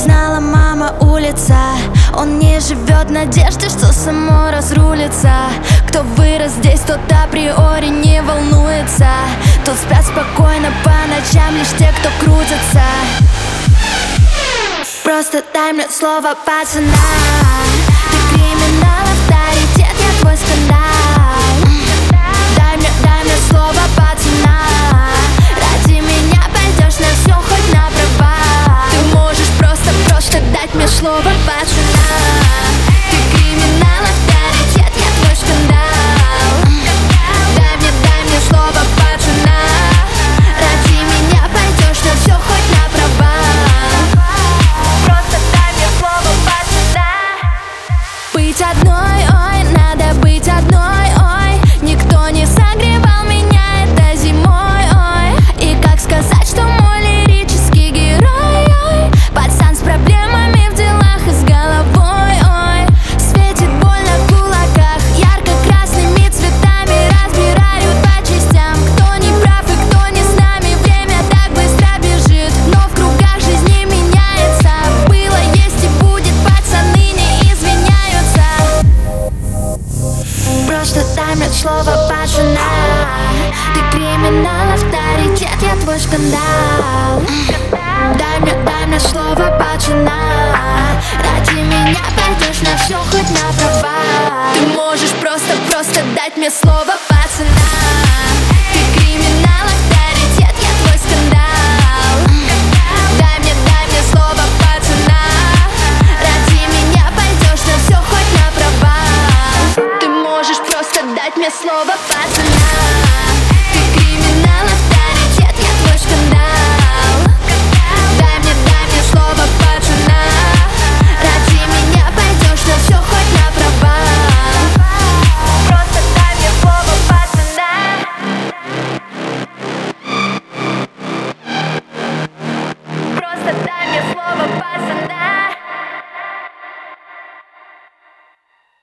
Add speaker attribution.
Speaker 1: знала мама улица. Он не живет в надежде, что само разрулится. Кто вырос здесь, тот априори не волнуется. Тут спят спокойно по ночам лишь те, кто крутится. Просто дай мне слово пацана. Ты криминал, авторитет, я твой скандал. Дай мне слово пацана. Ради меня пойдешь на все, хоть на права. Ты можешь просто дать мне слово пацана. Ты криминал, авторитет, я твой скандал. Дай мне слово пацана. Ради меня пойдешь на все, хоть на права. Просто дай мне слово пацана. Быть одной, ой, надо быть одной, ой. Никто не согревал меня этой зимой, ой. И как сказать, что мой лирический герой, ой, пацан с проблемами в делах и с головой, ой. Светит боль на кулаках ярко-красными цветами. Разбирают по частям, кто не прав и кто не с нами. Время так быстро бежит, но в кругах жизни меняется. Было, есть и будет, пацаны не извиняются. Просто дай мне слово пацана. Ты криминал, авторитет, я твой скандал. Дай мне слово пацана. Ради меня пойдешь на все, хоть на права. Ты можешь просто дать мне слово пацана. Ты криминал, авторитет, я твой скандал. Дай мне слово пацана. Ради меня пойдешь на все, хоть на права. Ты можешь просто дать мне слово пацана.